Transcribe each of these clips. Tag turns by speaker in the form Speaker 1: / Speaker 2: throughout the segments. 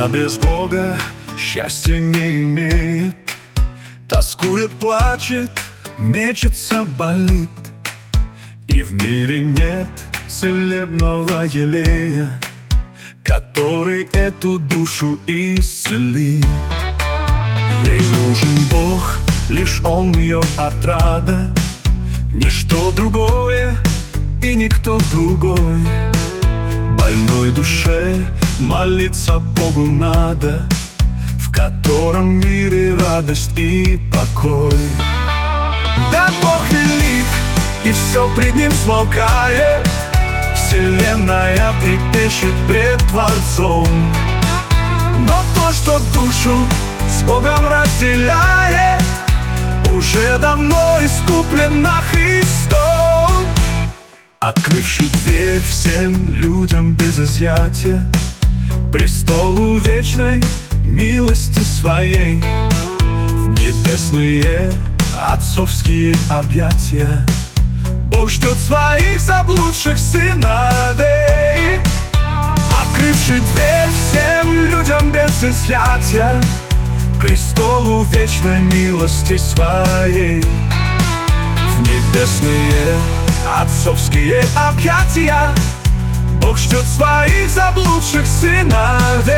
Speaker 1: Душа без Бога счастья не имеет, тоскует, плачет, мечется, болит. И в мире нет целебного елея, который эту душу исцелит. Ей нужен Бог, лишь Он ее отрада, ничто другое и никто другой. Больной душе молиться Богу надо, в котором мире радость и покой. Да, Бог велик, и все пред Ним смолкает, вселенная трепещет пред Творцом. Но то, что душу с Богом разделяет, уже давно искуплено Христом, открывший дверь всем людям без изъятия, престолу вечной милости своей, в небесные отцовские объятия. Бог ждет своих заблудших сыновей, открывший дверь всем людям без изъятия, престолу вечной милости своей, в небесные отцовские объятия. Бог ждет своих заблудших сыновей.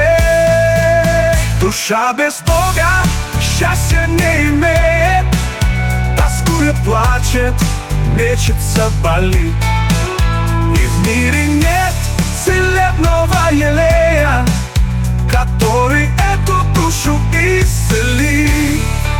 Speaker 1: Душа без Бога счастья не имеет, тоскует, плачет, мечется, болит. И в мире нет целебного елея, который эту душу исцелит.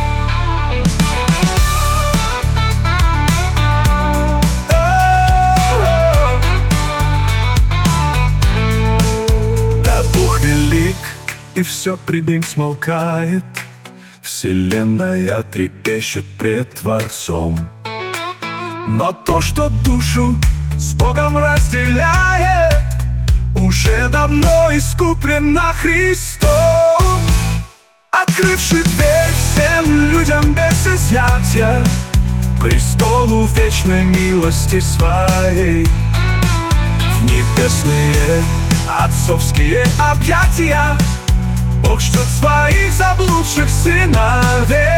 Speaker 1: Да, Бог велик, и все пред Ним смолкает, вселенная трепещет пред Творцом. Но то, что душу с Богом разделяет, уже давно искуплено Христом, открывший дверь всем людям без изъятия, престолу вечной милости своей, в небесные отцовские объятия. Бог ждет своих заблудших сыновей.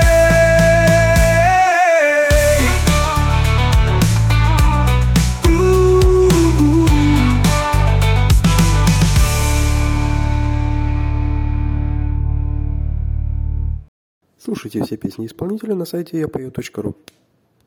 Speaker 2: Слушайте все песни исполнителя на сайте yapою.ru.